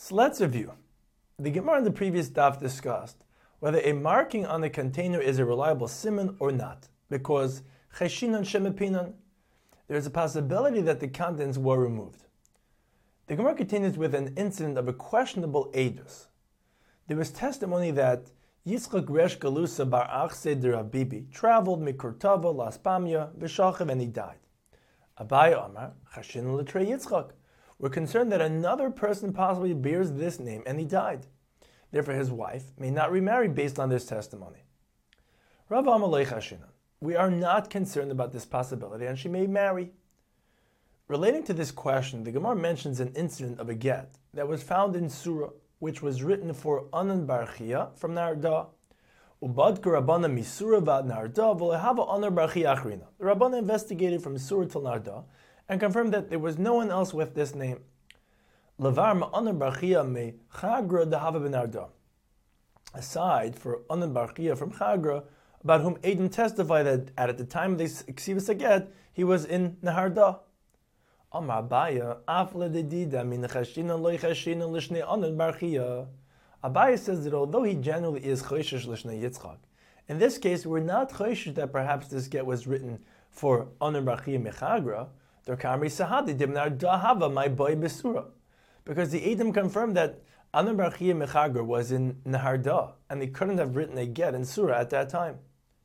So let's review. The Gemara in the previous daf discussed whether a marking on the container is a reliable siman or not, because cheshinon shemepinon, there is a possibility that the contents were removed. The Gemara continues with an incident of a questionable edus. There was testimony that Yitzchak Resh Galusa bar Achse de Rabibi traveled mikurtava Las Pamya v'shachav and he died. Abaya Amar Chashin l'trei Yitzchak. We're concerned that another person possibly bears this name and he died. Therefore, his wife may not remarry based on this testimony. Rav Amalei Chashinan. We are not concerned about this possibility and she may marry. Relating to this question, the Gemara mentions an incident of a get that was found in Surah, which was written for Anan Bar Chia from Narda. Ubad Rabbana Misura vad Narda v'lehava Anan Bar Chia achrina. The Rabbana investigated from Surah till Narda and confirmed that there was no one else with this name. Levar ma'anan bar Chia me Chagra dehava benarda. Aside for Anan bar Chia from Chagra, about whom Adam testified that at the time of the Ksivas Aget, he was in Naharda. Amar Abaya, Afle dedida min chashina loy chashina l'shnei Anan bar Chia. Abaya says that although he generally is choishish l'shnei Yitzchak, in this case we're not choishish that perhaps this get was written for Anan bar Chia mechagra. Der kamri sahadi dimnar dahava my boy besura. Because the Edom confirmed that Anan bar Chia mechagra was in Naharda, and they couldn't have written a get in Surah at that time.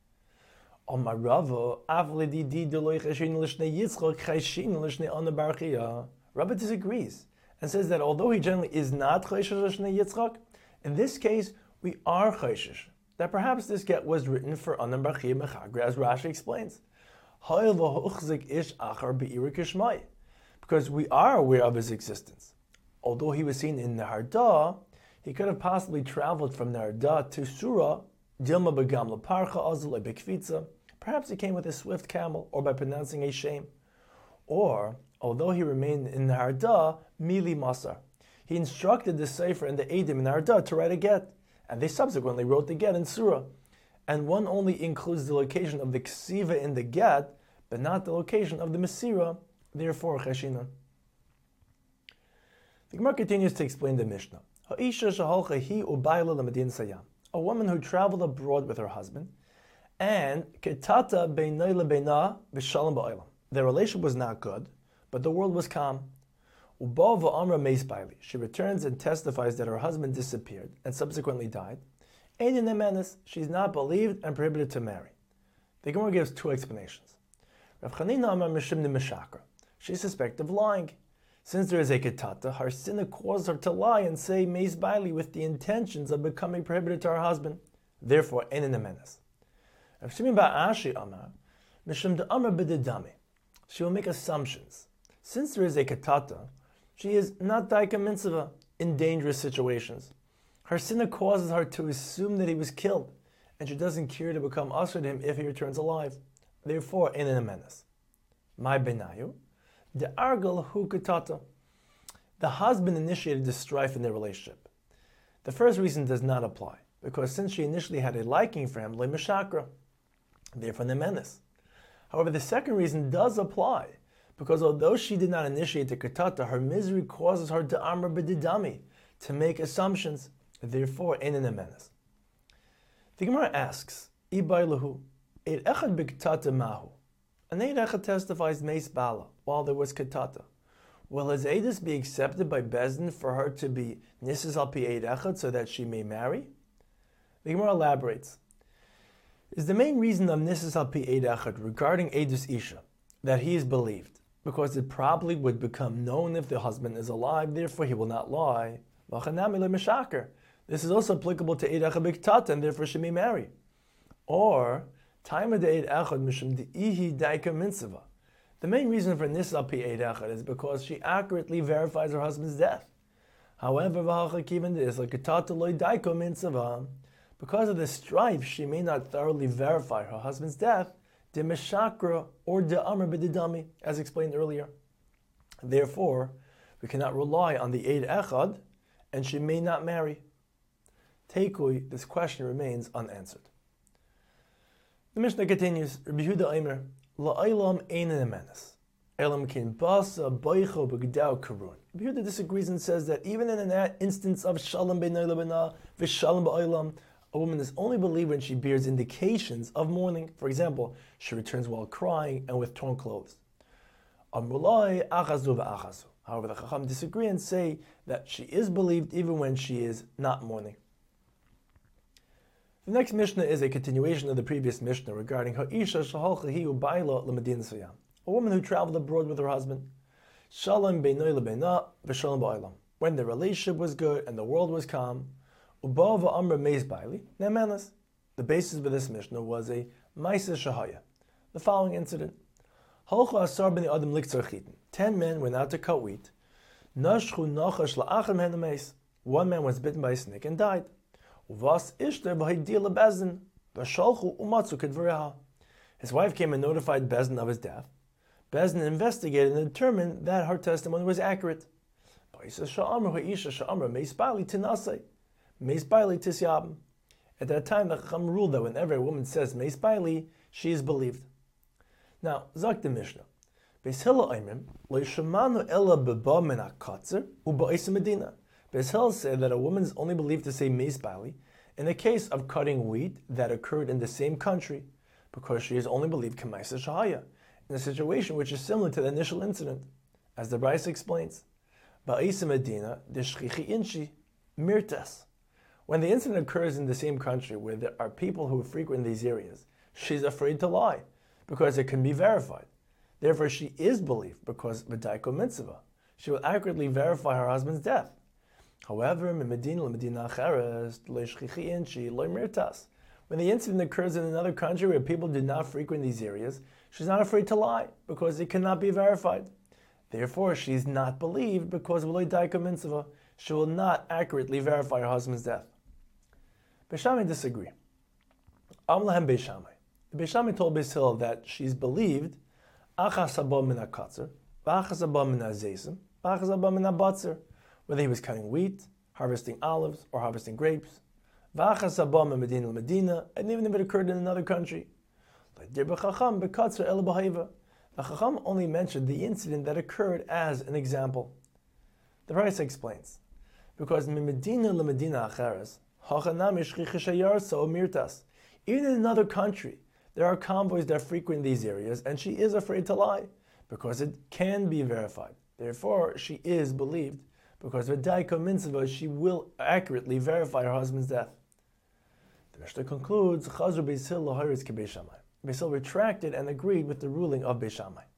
Rava disagrees and says that although he generally is not Chayshish L'Shnei Yitzchak, in this case we are Chayshish, that perhaps this get was written for Anan bar Chia mechagra, as Rashi explains. Because we are aware of his existence. Although he was seen in Naharda, he could have possibly traveled from Naharda to Surah, Dilma begamla parcha azul bekvitza. Perhaps he came with a swift camel, or by pronouncing a shame. Or, although he remained in Naharda, mili masar. He instructed the Sefer and the Eidim in Naharda to write a get, and they subsequently wrote the get in Surah. And one only includes the location of the ksiva in the get, but not the location of the mesira, therefore cheshinon. The Gemara continues to explain the Mishnah. A woman who traveled abroad with her husband, and ketata beinay lebeina b'shalom ba'olam. Their relationship was not good, but the world was calm. Uba v'amra meis baili. She returns and testifies that her husband disappeared and subsequently died. Ein in emenes, she's not believed and prohibited to marry. The Gemara gives two explanations. Rav Chanina amar mishum meshakra. She's suspected of lying. Since there is a ketata, her sin causes her to lie and say meis baili with the intentions of becoming prohibited to her husband. Therefore, ein in emenes. Rav Shimon bar Ashi amar mishum de'amar b'dedami. She will make assumptions. Since there is a ketata, she is not daika mitzvah in dangerous situations. Her sinner causes her to assume that he was killed, and she doesn't care to become usher to him if he returns alive. Therefore, in an amenas. My benayu, the argal hu ketata. The husband initiated the strife in their relationship. The first reason does not apply, because since she initially had a liking for him, le meshakra, therefore an amenas. However, the second reason does apply, because although she did not initiate the ketata, her misery causes her to amr b'didami, to make assumptions. Therefore, in an amenas. The Gemara asks, Ibay lahu, eid echad b'ketata mahu. An eid echad testifies meis bala, while there was ketata. Will his eidus be accepted by Bezdin for her to be nisis al pi eid echad so that she may marry? The Gemara elaborates. Is the main reason of nisis al pi eid echad regarding eidus isha that he is believed, because it probably would become known if the husband is alive, therefore he will not lie. V'chanami le-meshaker. This is also applicable to Eid Echad B'Ktata, and therefore she may marry. Or, time of the Eid Echad Mishum De'ihi Daika Mitzvah. The main reason for Nisal Pi Eid Echad is because she accurately verifies her husband's death. However, V'hachakivan De'isla Ketata Loi Daiko Mitzvah. Because of the strife, she may not thoroughly verify her husband's death, De Meshakra or De Amr B'Didami, as explained earlier. Therefore, we cannot rely on the Eid Echad, and she may not marry. Teikui, this question remains unanswered. The Mishnah continues, Rabbi Yehuda Eimer, La'olam ein emenes. Elam kin basa boicho b'gdau karun. Yehuda disagrees and says that even in an instance of shalom b'nai lebena v'shalom ba'olam, a woman is only believed when she bears indications of mourning. For example, she returns while crying and with torn clothes. Amrulai achazu v'achazu. However, the Chacham disagree and say that she is believed even when she is not mourning. The next Mishnah is a continuation of the previous Mishnah regarding Ha'isha shahalcha hiu ba'ila l'medina siyam, a woman who traveled abroad with her husband. Shalom beinoi lebeina v'shalom ba'olam. When the relationship was good and the world was calm, uba v'amra meis ba'ili ne'manas. The basis of this Mishnah was a ma'aseh shahaya. The following incident: Halchu asar b'nei adam liktzar chitin. 10 men went out to cut wheat. Nashchu nachash la'achar mehen meis. One man was bitten by a snake and died. Uvas ishter b'haidir lebezdin v'shalchu umatzu kedvareha. His wife came and notified Bezdin of his death. Bezdin investigated and determined that her testimony was accurate. At that time, the Chacham ruled that whenever a woman says Meis Baili, she is believed. Now, Zak the Mishnah. Beis Hillel Aimrim, Lo Yishamanu Ella Beba Min HaKatzer U'Ba'is Medina. Beis Hillel said that a woman is only believed to say Meis Baili in the case of cutting wheat that occurred in the same country, because she is only believed K'maisa Shahaya, in a situation which is similar to the initial incident. As the Bryce explains, Ba'is Medina, Deshchichi Inchi, Mirtas. When the incident occurs in the same country where there are people who frequent these areas, she's afraid to lie, because it can be verified. Therefore, she is believed because v'daiko mitzvah. She will accurately verify her husband's death. However, when the incident occurs in another country where people do not frequent these areas, she's not afraid to lie because it cannot be verified. Therefore, she is not believed because v'daiko mitzvah. She will not accurately verify her husband's death. Beis Shammai disagree. Amlahem Beis Shammai. Beis Shammai told Beis Hillel that she's believed achas haba min hakatzer, v'achas haba min hazeisim, v'achas haba min habatzer, whether he was cutting wheat, harvesting olives, or harvesting grapes, v'achas haba min medina l'medina, and even if it occurred in another country. The Chacham only mentioned the incident that occurred as an example. The Bryce explains, because min medina l'medina acheres, even in another country, there are convoys that frequent these areas, and she is afraid to lie, because it can be verified. Therefore, she is believed, because v'daiko mitzvah, she will accurately verify her husband's death. The Mishnah concludes, Chazru Beis Hillel laharis ke Beis Shammai. Beis Hillel retracted and agreed with the ruling of Beis Shammai.